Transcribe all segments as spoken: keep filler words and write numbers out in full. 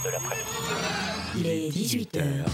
de l'après-midi. Il est dix-huit heures.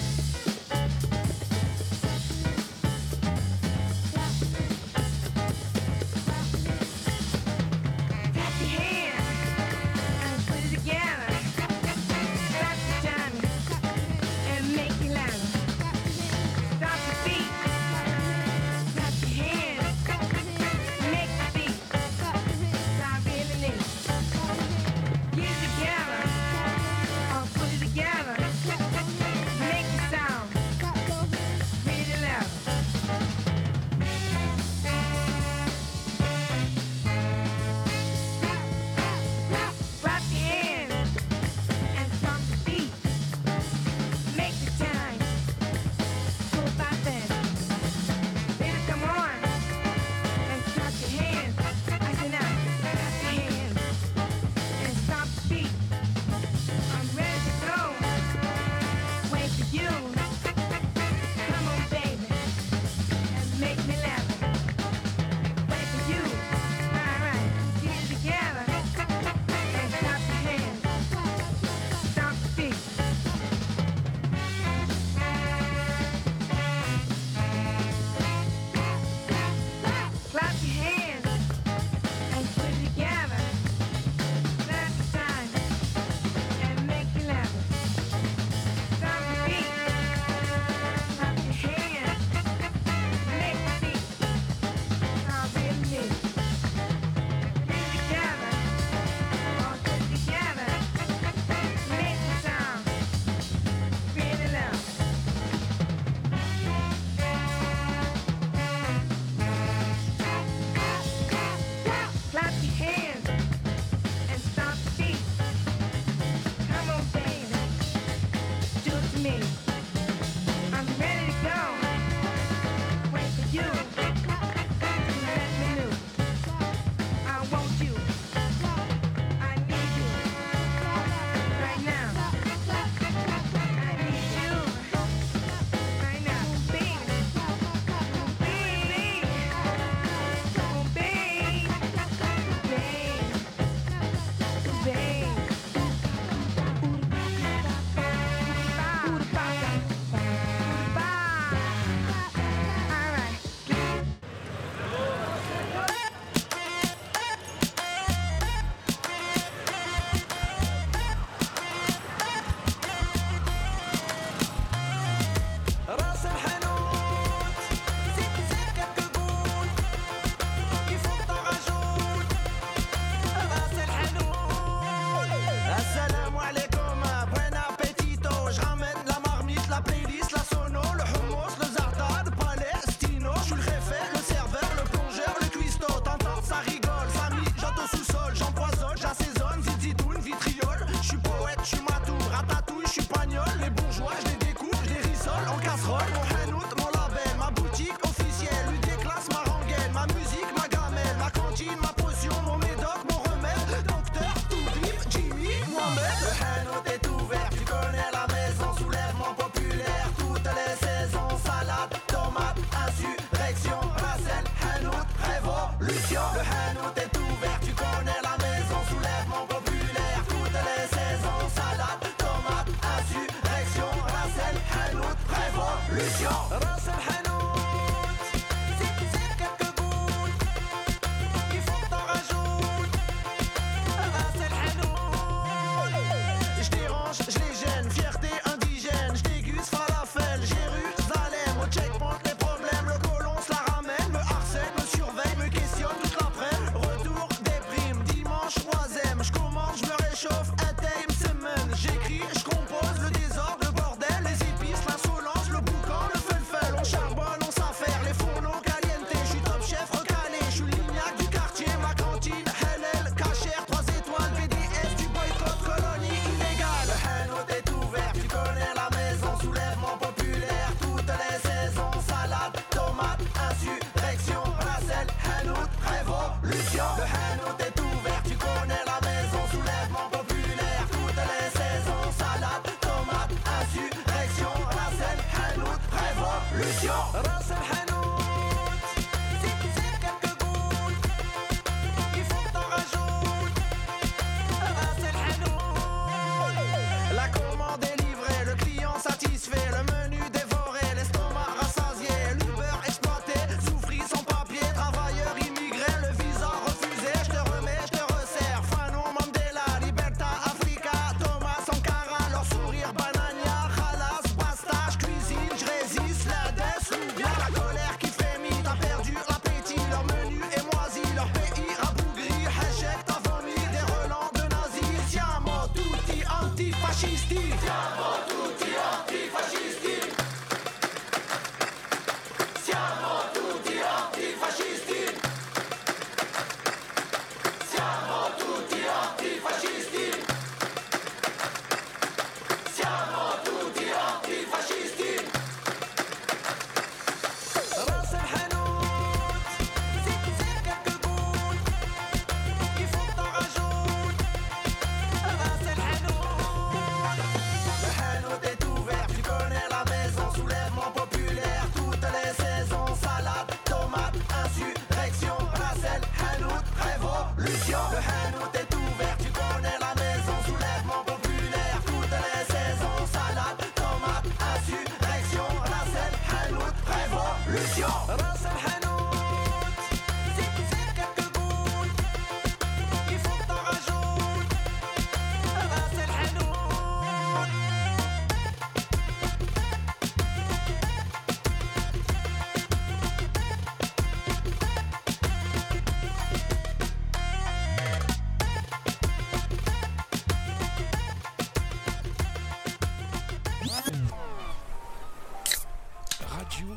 La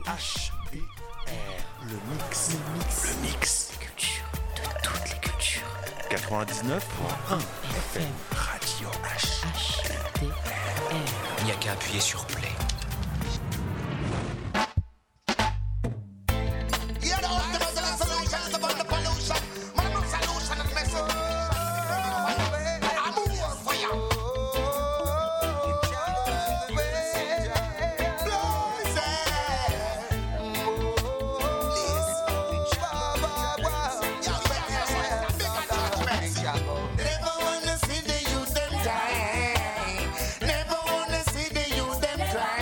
H D R. Le mix. Le mix. Le mix. Les cultures, de toutes les cultures. quatre-vingt-dix-neuf point un F M. Radio H. H D R. Il n'y a qu'à appuyer sur play. Never wanna see the youth them cry.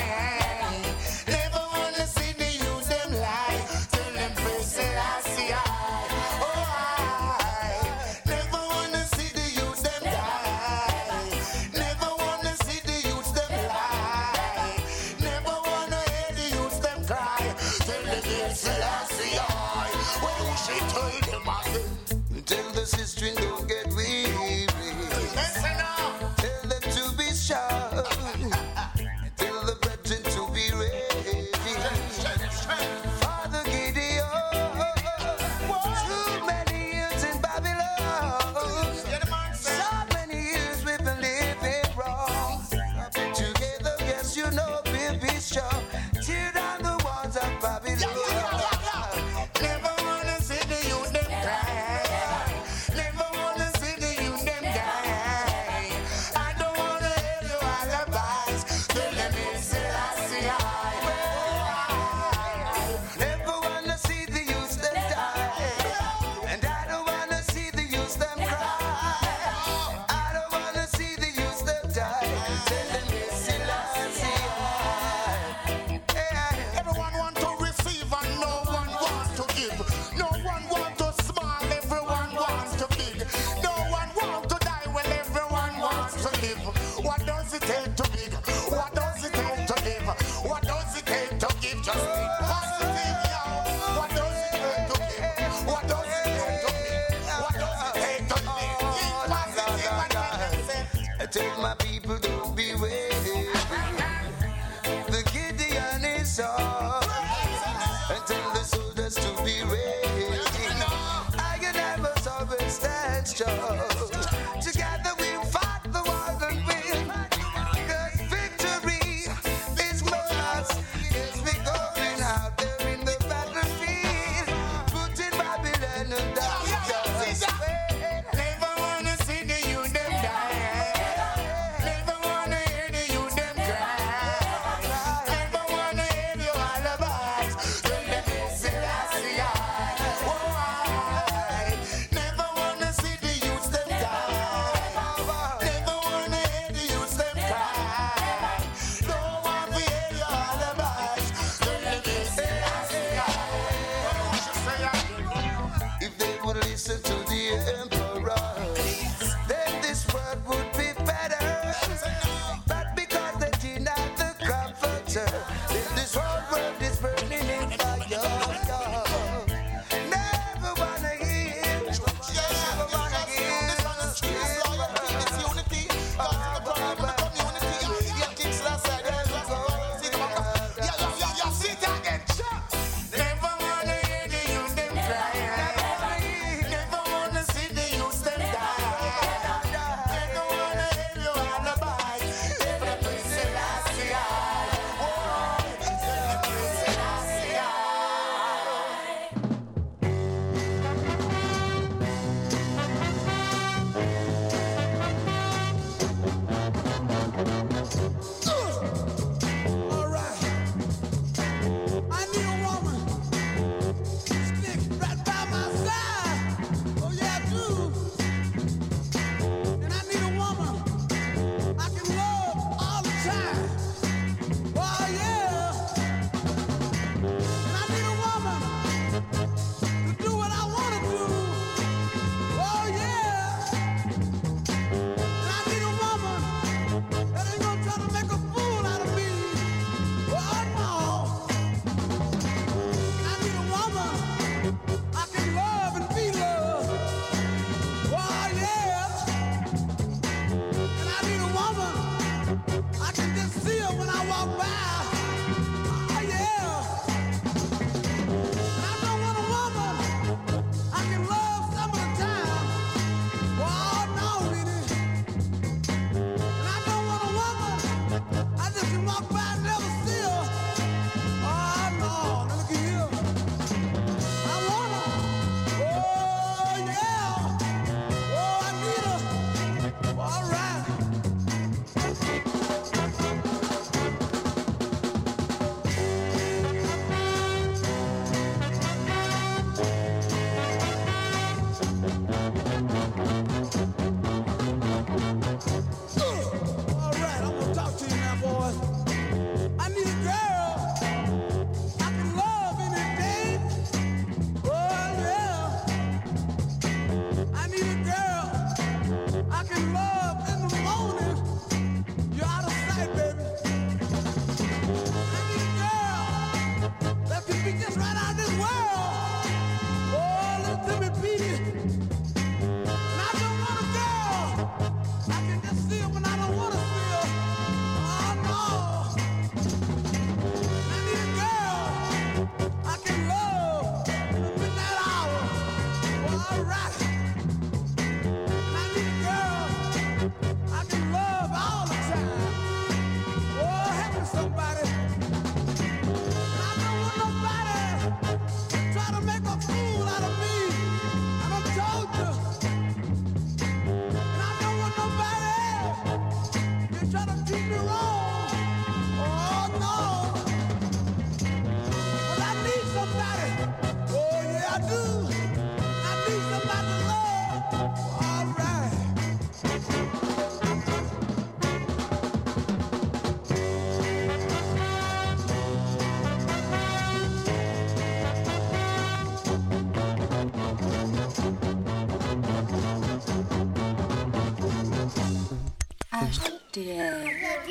D R.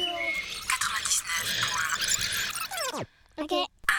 Ok.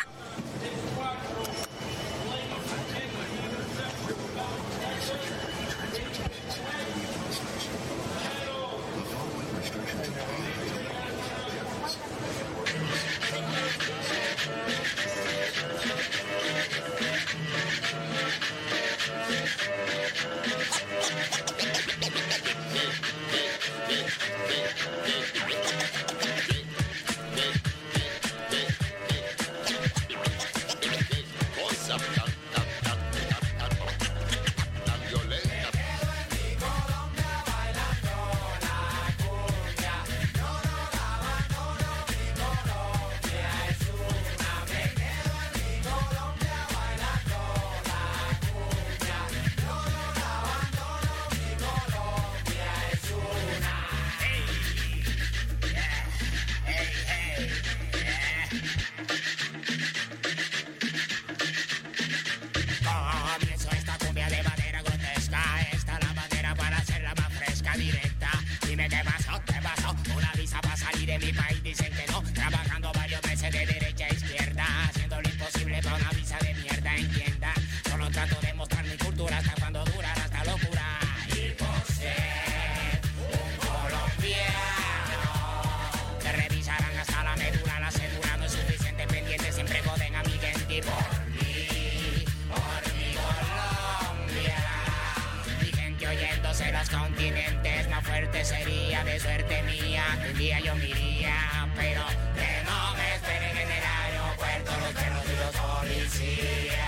Comienzo esta cumbia de manera grotesca. Esta la manera para hacerla más fresca, directa. Dime qué pasó, qué pasó. Una visa para salir de mi país, dicen que no. Trabajando varios meses de derecha a izquierda, haciendo lo imposible para una visa de mierda, entienda. Solo trato de mostrar mi cultura hasta cuando dura esta locura. Y por ser un colombiano, te revisarán hasta la médula. La cédula no es suficiente, pendiente, siempre joden a mi gente por mí. Por mi Colombia, mi gente oyéndose los continentes, más fuerte sería de suerte mía. Un día yo me iría, pero que no me esperen en el aeropuerto los perros y los policías.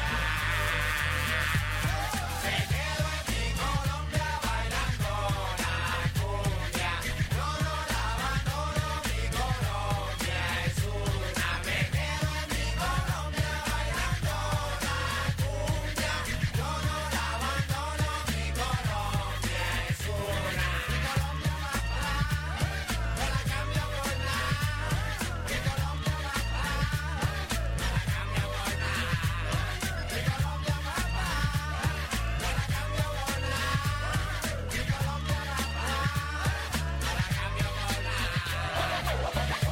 Me quedo en mi Colombia bailando la cumbia. Yo no la abandono, mi Colombia es una. Me quedo en mi Colombia bailando la cumbia. Yo no la abandono, mi Colombia es una. Mi Colombia va a no la cambio por nada. Mi Colombia va a no la cambio por nada. Mi Colombia va a no la cambio por nada. Mi Colombia va a no la cambio por nada.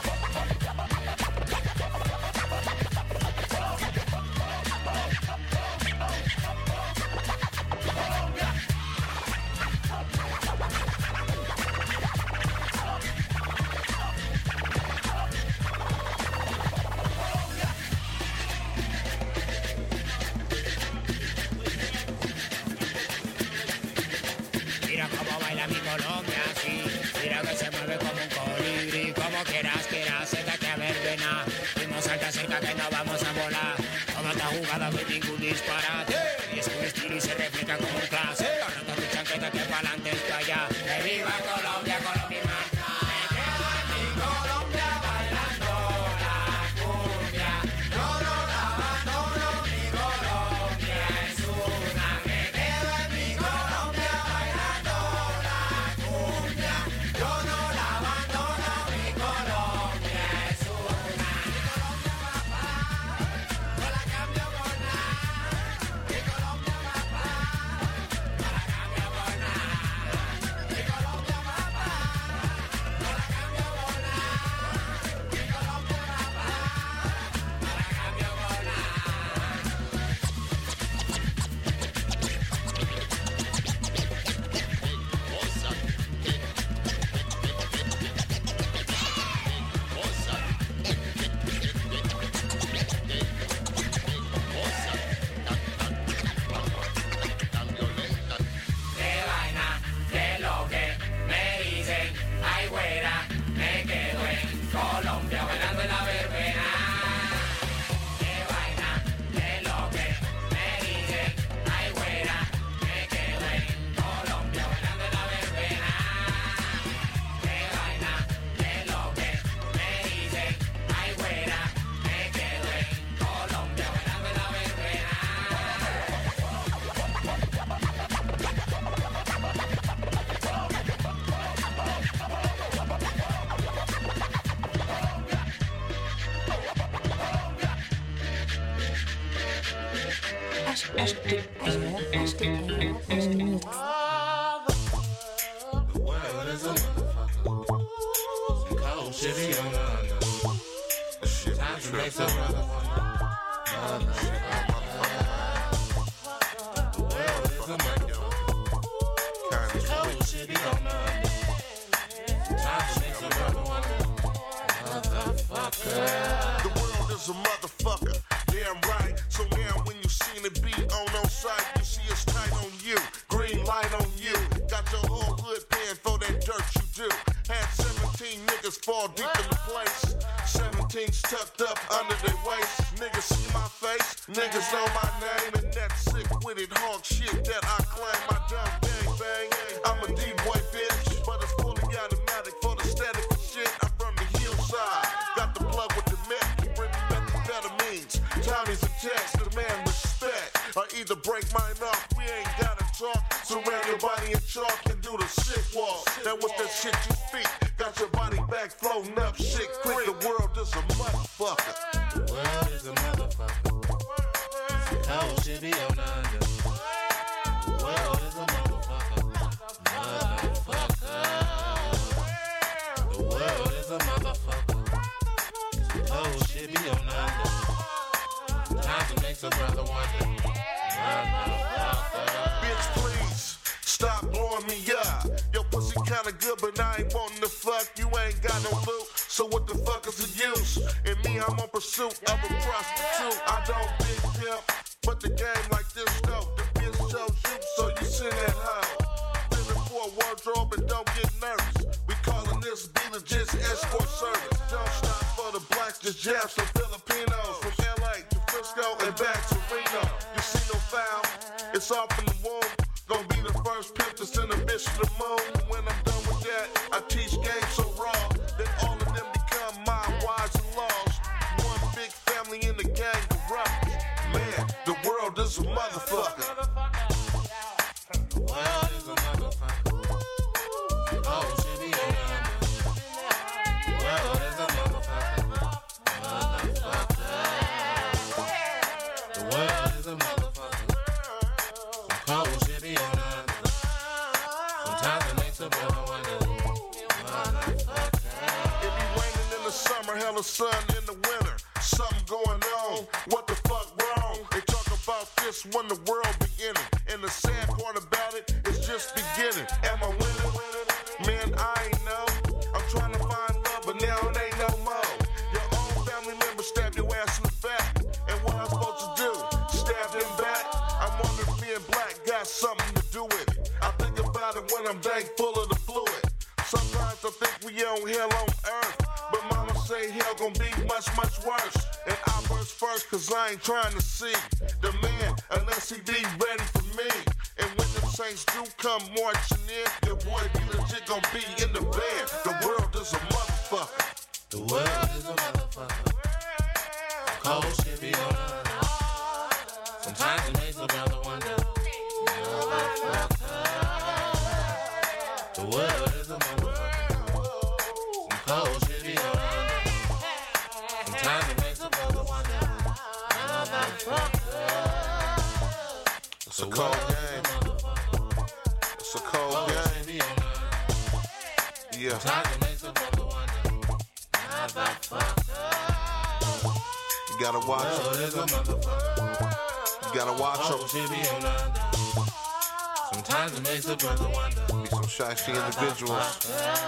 Mira cómo baila mi Colombia, sí. Mira que se mueve como un colibrí. Como quieras, quieras, acércate a ver, vena. Fuimos alta cerca que no vamos a volar. Como esta jugada no hay ningún disparate. Y es un estilo y se refleja como un clase. Arranca tu chanqueta que pa'lante es para allá. ¡Que viva Colombia, Colombia! Me quedo en mi Colombia bailando la cumbia. Yo no la abandono, mi Colombia es una. Me quedo en mi Colombia bailando la cumbia. Yo no la abandono, mi Colombia es una. Mi Colombia va a no la cambio por nada. Mi Colombia va a no la cambio por nada. Mi Colombia va a no la cambio por nada. Mi Colombia va a no la cambio por nada. Qué vaina, qué lo que me dicen, ay güera, me quedo en Colombia bailando en la verbena. Qué vaina, qué lo que me dicen, ay güera, me quedo en Colombia bailando en la verbena. Qué vaina, qué lo que me dicen, ay güera, me quedo en Colombia bailando en la verbena. H D R, H D R, Mix. Well, there's a motherfucker. trip. The world is a motherfucker. Kindness Should be on the time to make some brother wonder. Motherfucker. The world is a motherfucker. Damn right. So now when you seen it be on on site, you see it's tight on you. Green light on you. Got your whole hood paying for that dirt you do. Had seventeen niggas fall deep in the place. seventeen's tucked up under their waist. Niggas see my face, niggas know my name. And that sick witted hog shit that I claim. I dumb gang bang. I'm a D-boy bitch, but it's fully automatic for the static and shit. I'm from the hillside, got the plug with the meth. Bring me methamphetamines, Tommy's a text, demand respect. Or either break mine off, we ain't gotta talk. Surround your body in chalk and do the shit walk. Now with that shit you speak, got your body back floating up shit quick. The world is a motherfucker. The world is a motherfucker. Cold shit be on under. The world is a motherfucker. Motherfucker. The world is a motherfucker. Cold shit be on under. Time to make some brother wonder. Motherfucker. Bitch, please stop blowing me up. Your pussy kinda good, but I ain't wanting to fuck. You ain't got no loot, so what the fuck is the use? And me, I'm on pursuit of a prostitute. I don't big pimp, but the game like this though. The bitch shows you, so you send that hoe. Living for a wardrobe and don't get nervous. We calling this be legit escort service. Don't stop for the blacks, just jab some Filipinos. From L A to Frisco and back to Reno. You see no foul, it's off in the womb. Gonna be the first pimp to send a bitch to the moon. When I'm done with that, I teach game so raw that all of them become my wives and laws. One big family in the gang corrupt. Man, the world is a motherfucker. The world is a motherfucker. Oh, shit be on under. The world is a motherfucker. Motherfucker. The world is a motherfucker. Some cold shit be on under. Sometimes it makes a brother wonder. Motherfucker. It be raining in the summer, hella sun in the winter. Something going on, what the fuck wrong? They talk about this when the world beginning. And the sad part about it is just beginning. Am I winning? Man, I ain't know. I'm trying to find love, but now it ain't no more. Your own family member stabbed your ass in the back. And what I'm supposed to do? Stab them back? I wonder if being black got something to do with it. I think about it when I'm dank full of the fluid. Sometimes I think we on hell on earth, but mama say hell gon' be much, much worse. And I burst first cause I ain't trying to see the man unless he be ready for me. And when the saints do come marching in, your boy be legit gon' be in the band. The world is a motherfucker. The world is a motherfucker. Cold shit be on under. Sometimes it makes a brother wonder. Motherfucker. The world is a motherfucker. Some cold shit be on under. Sometimes it makes a brother wonder. Motherfucker. It's a cold game. It's a cold game. Yeah. Sometimes it makes a brother wonder. Motherfucker. You gotta watch The world them. is a motherfucker. You gotta watch Cold them. shit be on under. Sometimes it makes a brother wonder. Be some shisty individuals.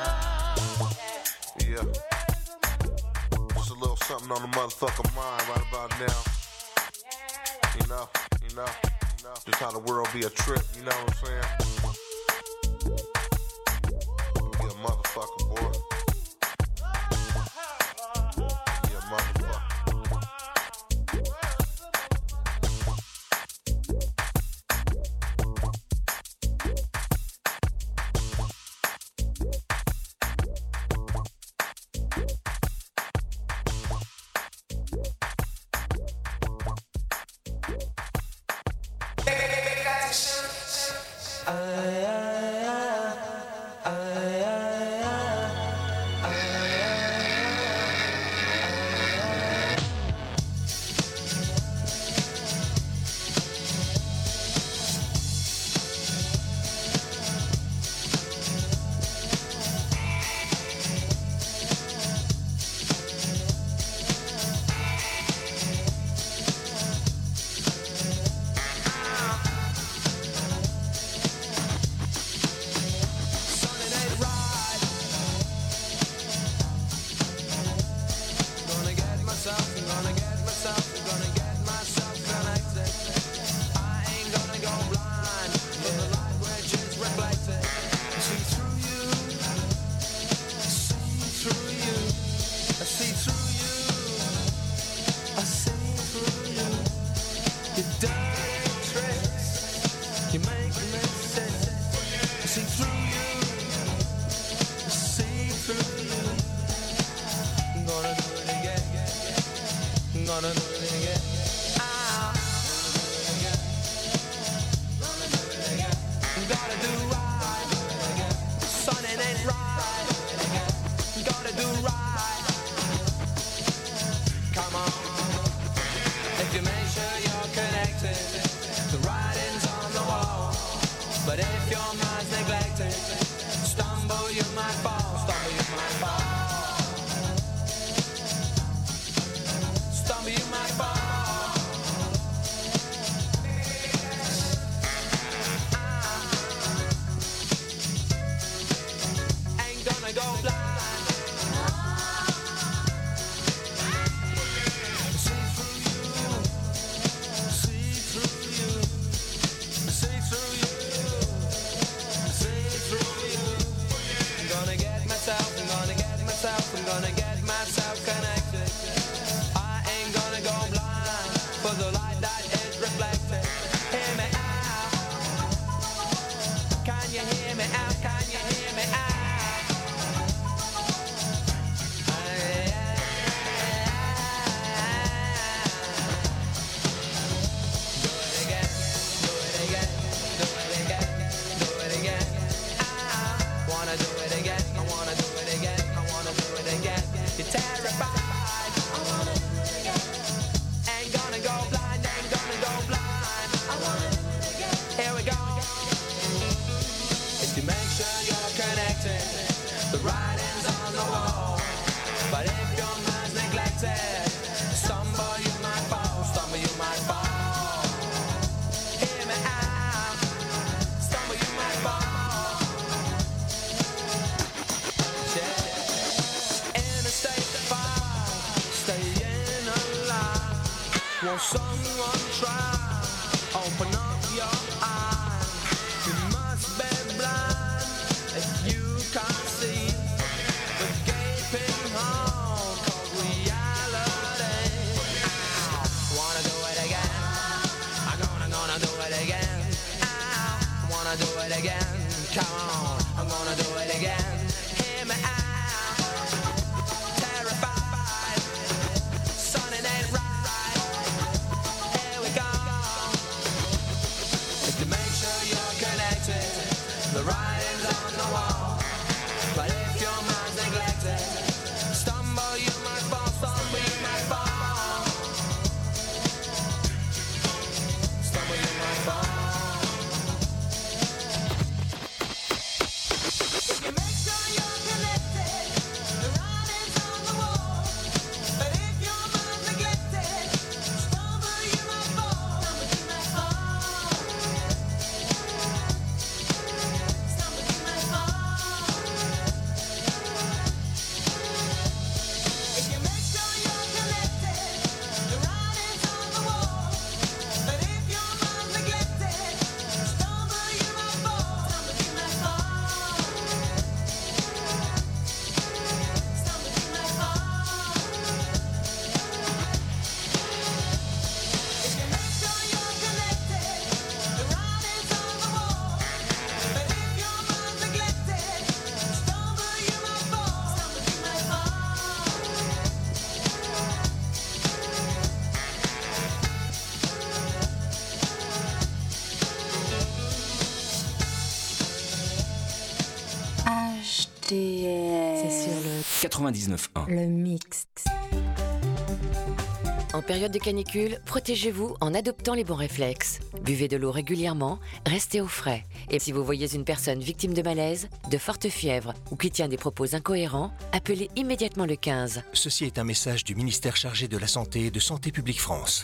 Yeah. Just a little something on the motherfucking mind right about now. You know, you know, you know. Just how the world be a trip, you know what I'm saying? Be a motherfucker, boy. Be a motherfucker. gonna do it again. Ah. Gotta do right. Son, it ain't right. Gotta do right. Come on. If you make sure you're connected, the writing's on the wall. But if your mind's neglected, stumble you might fall. Stumble you might fall. Stumble you might fall. Go blind. See through you, see through you, see through you, see through you. I'm gonna get myself, I'm gonna get myself, I'm gonna get myself connected. I ain't gonna go blind for the light that is reflected. Hear me out. Can you hear me out? Can you hear me out? Terrified. I wanna do it again. Ain't gonna go blind, ain't gonna go blind. I wanna do it again. Here we go. If you make sure you're connected, the writing's on the wall. But if your mind's neglected, stumble you might fall, stumble you might fall. Hear me out, stumble you might fall. Yeah. Staying alive. Won't someone try? Open up your eyes. You must be blind if you can't see the gaping hole called reality. I wanna do it again. I'm gonna, gonna do it again. I wanna do it again. Come on, I'm gonna do it again. Hear me out. The writing's on the wall. But if your mind's neglected, stumble you might fall, stumble you might fall. Stumble you might fall. If you make sure you're connected, the writing's on the wall. But if your mind's neglected, stumble you might fall, stumble you might fall. C'est sur le quatre-vingt-dix-neuf un. Le mix. En période de canicule, protégez-vous en adoptant les bons réflexes. Buvez de l'eau régulièrement, restez au frais. Et si vous voyez une personne victime de malaise, de forte fièvre ou qui tient des propos incohérents, appelez immédiatement le quinze. Ceci est un message du ministère chargé de la Santé et de Santé publique France.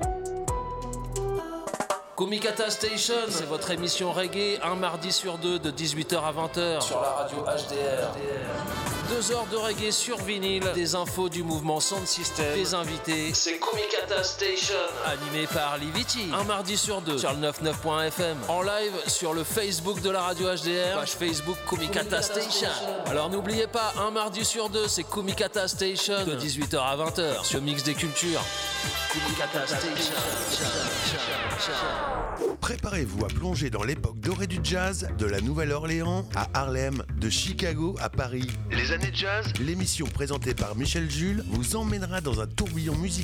Kumikata Station, c'est votre émission reggae, un mardi sur deux de dix-huit heures à vingt heures sur la radio H D R. Deux heures de reggae sur vinyle, des infos du mouvement Sound System, des invités. C'est Kumikata Station, animé par Liviti. Un mardi sur deux sur le quatre-vingt-dix-neuf point F M. En live sur le Facebook de la radio H D R, page Facebook Kumikata Station. Alors n'oubliez pas, un mardi sur deux, c'est Kumikata Station de dix-huit heures à vingt heures sur Mix des Cultures. Kumikata Station. Préparez-vous à plonger dans l'époque dorée du jazz, de la Nouvelle-Orléans à Harlem, de Chicago à Paris. Les années jazz, l'émission présentée par Michel Jules vous emmènera dans un tourbillon musical